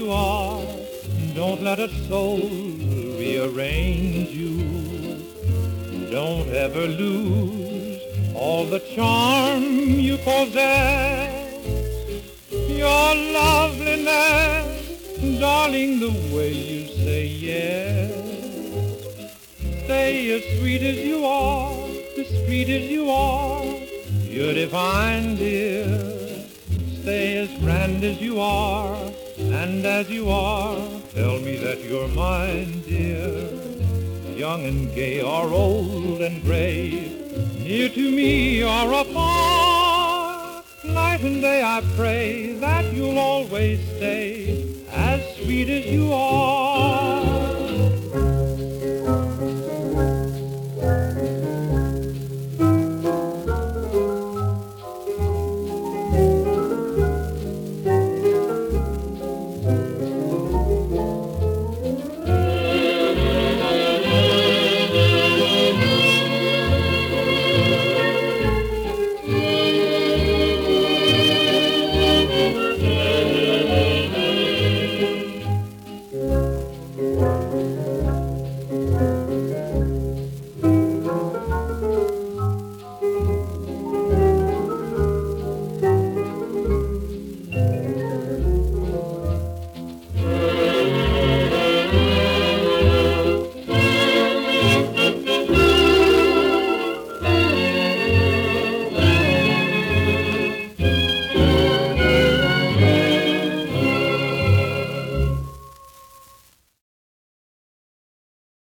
you are. Don't let a soul rearrange you. Don't ever lose all the charm you possess. Your loveliness, darling, the way you say yes. Stay as sweet as you are, discreet as you are. You're divine, dear. Stay as grand as you are, and as you are, tell me that you're mine, dear. Young and gay or old and gray, near to me or afar, night and day I pray that you'll always stay as sweet as you are.